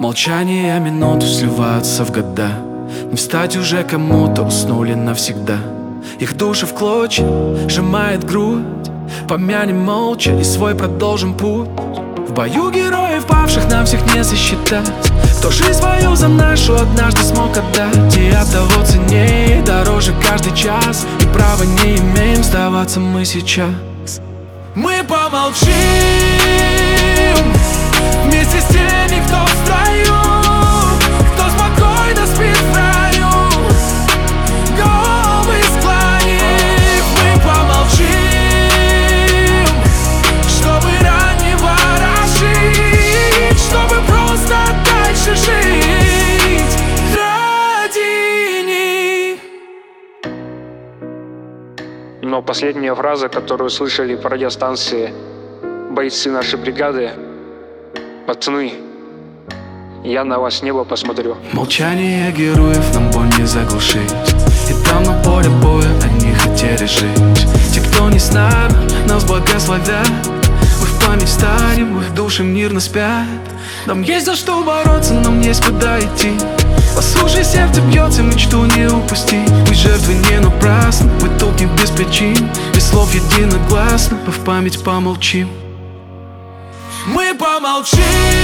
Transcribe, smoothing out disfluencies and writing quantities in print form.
Молчание минуту сливаются в года. Не встать уже кому-то, уснули навсегда. Их души в клочья сжимает грудь. Помянем молча и свой продолжим путь. В бою героев павших нам всех не сосчитать. Кто жизнь свою за нашу однажды смог отдать, и от того ценнее, дороже каждый час. И права не имеем сдаваться мы сейчас. Мы помолчим вместе с теми, кто в строю, кто спокойно спит в раю, головы склонив. Мы помолчим, чтобы ран не ворошить, чтобы просто дальше жить ради них. Но последняя фраза, которую слышали по радиостанции бойцы нашей бригады: пацаны, я на вас с неба посмотрю. Молчание героев нам боль не заглушить. И там на поле боя они хотели жить. Те, кто не с нами, нас благословят. Мы в память станем, в их души мирно спят. Нам есть за что бороться, нам есть куда идти. Послушай, сердце бьется, мечту не упусти. Быть жертвой не напрасно, быть тут не без причин. Без слов единогласно, мы в память помолчим. Мы помолчим